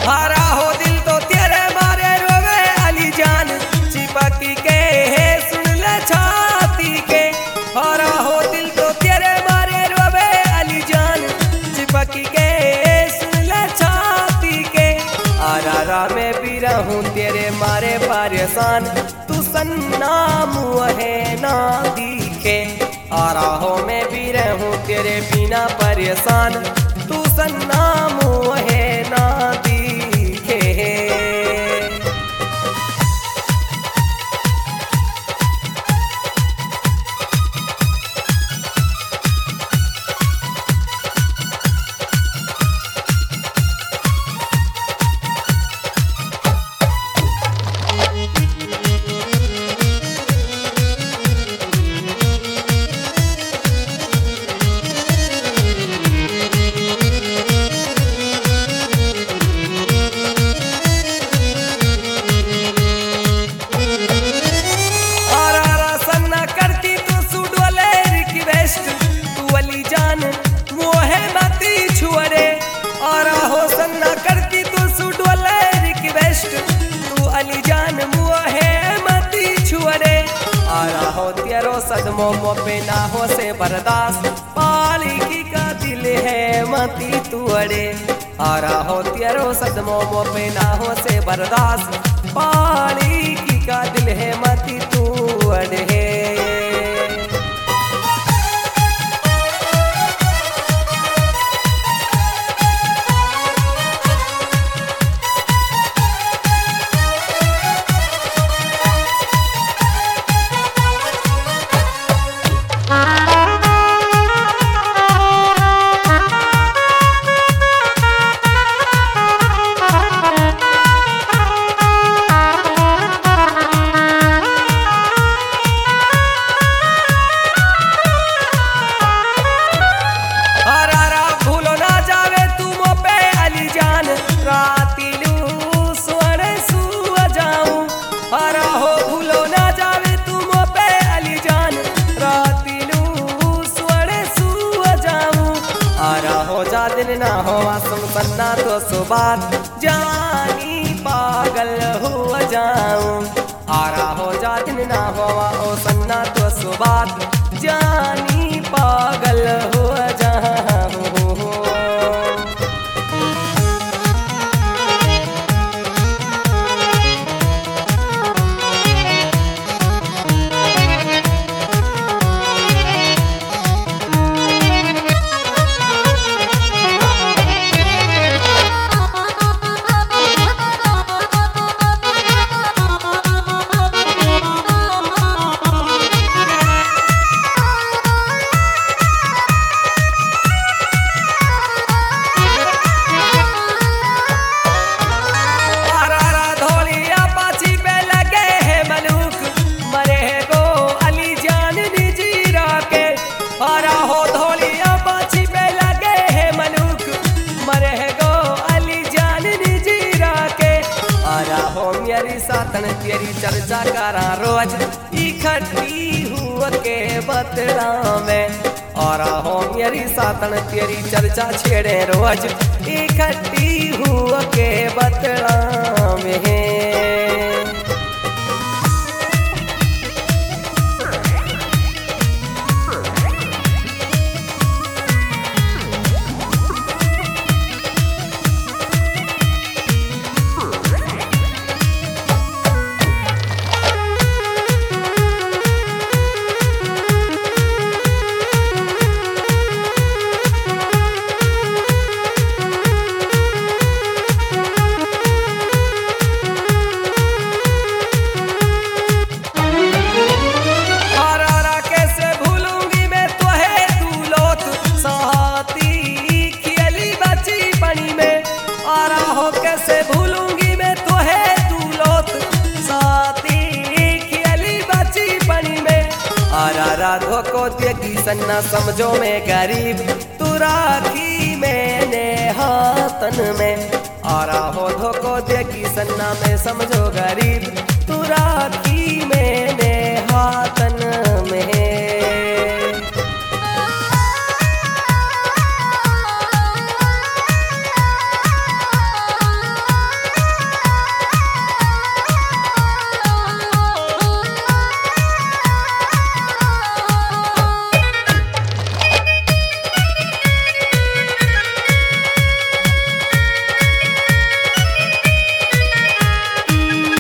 हरा हो दिल तो तेरे मारे रोवे अली जान, चिपकी के है सुन ले छाती के। हरा हो दिल तो तेरे मारे रोवे अली जान, चिपकी के सुन ले छाती के। आरा में भी रहूं तेरे मारे परेशान, तू सन्ना मुँह है ना दिखे। आराहों में भी रहूं तेरे बिना परेशान, तू सन्ना मुँह है ना दिखे। तेरो सदमों मो पे ना हो से बर्दाश्त, पालिकी का दिल है मती तू अड़े। आरा हो तेरो सदमों मो पे ना हो से बर्दाश्त, पालिकी का दिल है मती तू अड़े। दिन ना हो सुन सन्ना तो सुबात, जानी पागल हो जाऊं। आरा हो जा दिन ना हो ओ सन्ना तो सुबात, जानी पागल हो जाऊं। साथन तेरी चर्चा करा रोज, इकट्ठी हुआ के बतला में। और हो मेरी साथन तेरी चर्चा छेड़े रोज, इकट्ठी हुआ के बतला में। राधो को देगी सन्ना समझो में गरीब, तू राखी मैंने हाथन में। और हो धो को देगी सन्ना में समझो गरीब, तू राखी मैंने हाथ